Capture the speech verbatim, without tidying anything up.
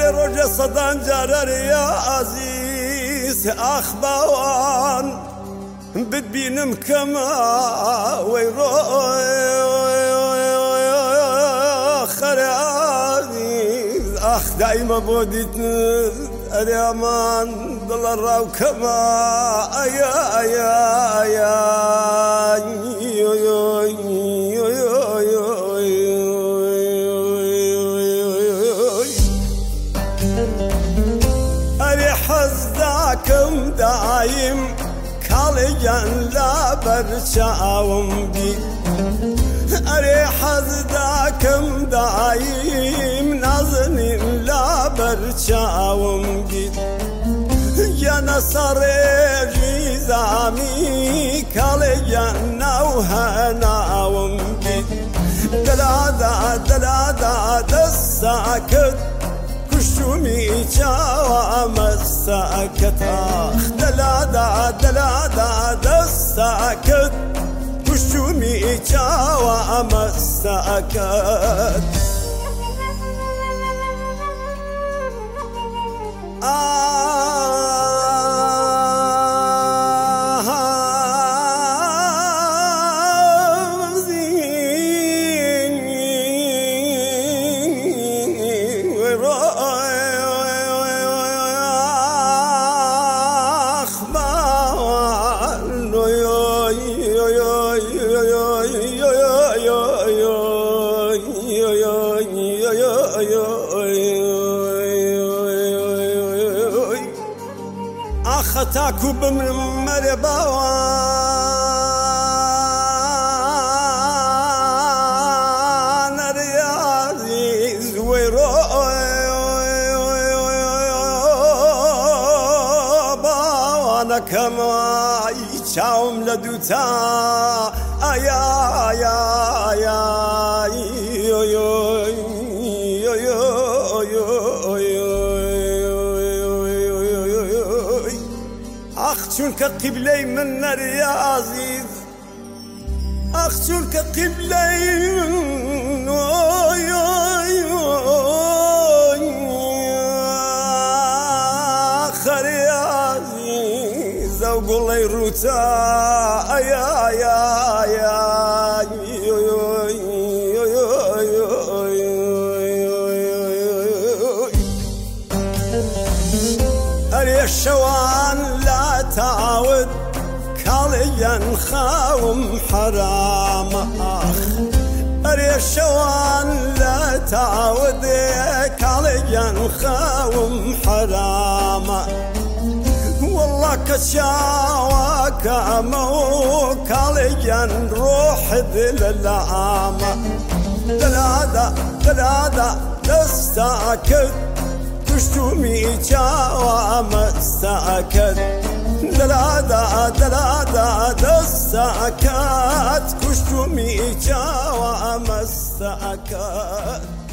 لێ ڕۆژە سەدان جارە ریا عەزیز ئاخ باوان بتبینم کەما وەی ڕۆخەرە عەزیز ئاخ دایمە بۆ دیتن ئەرێ ئەمان دڵە ڕاو کەما ئەیە ئەیە ئەیە ئەرێ حەز داکەم دایم کاڵێگیان لەبەر چاوم بی ئەرێ حەز داکەم دایم نازنین لەبەر چاوم بی یانە سەڕێژی زامی کاڵێگیان ناو هەناوم بی دەلادا دەلادا دەستاکرد کوشتمی چاوە مەستاکەت ئاخ دەلادا دەلادا دەستاکرد کوشتمی چاوە مەستاکەت خەتاکو بمرم مەرێ باوان ئەرێ عەزیز وەی باوانەکەمای چاوم لە دووتا ئەیا ئەیا ئەیا ئاخ چونکە قیبلەی من نەرێ عەزیز ئاخ چونکە قیبلەی من ئاخەرێ عەزیز ئەو گوڵەی ڕووتا ئەیا ئەیا ئەیا ئەرێ شەوان لا تاود کاڵێگیان خاوم حرامە ئاخ ئەرێ شەوان لە تاودێ کاڵێگیان خاوم حرامە وەڵڵا کە چاواکەمە و کاڵێگیان ڕۆحت لە لامە دەلادا دەلادا دەستاکرد کوشتمی چاوە مەستاکەت دەلادا دەلادا دەستاکەت کوشتمی چاوە مەستاکەت